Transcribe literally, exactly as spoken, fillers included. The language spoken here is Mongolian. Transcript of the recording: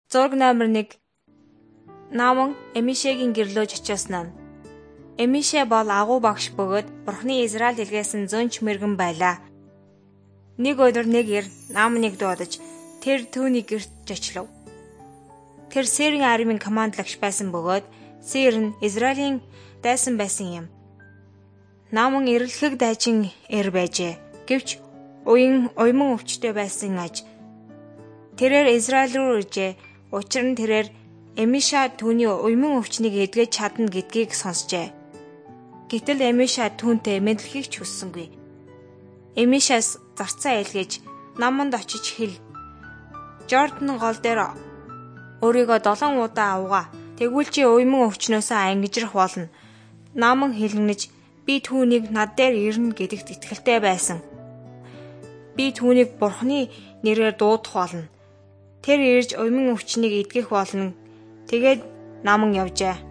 Зураг номер нэг. Нааман Эмишегийн гэрлөөж очиосноо. Эмише бол агуу багш бөгөөд Бурхны Израиль илгээсэн зөнч мэргэн байлаа. Нэг өдөр нэг ир Нааманыг дуудаж тэр түүний гэрт очлоо. Тэр Сирийн армийн командлагч байсан бөгөөд Сир нь Израилийн дайсан байсан юм. Нааман эрэлхэг дайчин эр байжээ. Гэвч уян уйман өвчтэй байсан аж. Тэрээр Израиль руу иржээ. Учир нь тэрээр Эмиша түүний уйман өвчнийг эдгэж чадна гэдгийг сонсжээ. Гэтэл Эмиша түүнтэй мэдлэхийг ч хүссэнгүй. Эмишас зарцаа илгээж Нааманд очиж хэл. Жордан гол дээр өөрийгөө долоон удаа авгаа. Тэгвэл чи уйман өвчнөөсөө ангижрах болно. Нааман хэлнэж би түүнийг над дээр ирнэ гэдэгт итгэлтэй байсан. Би түүнийг Бурхны нэрээр дуудах болно. Тэр ирж уйман өвчнийг эдгэх болно. Тэгээд Нааман явжээ.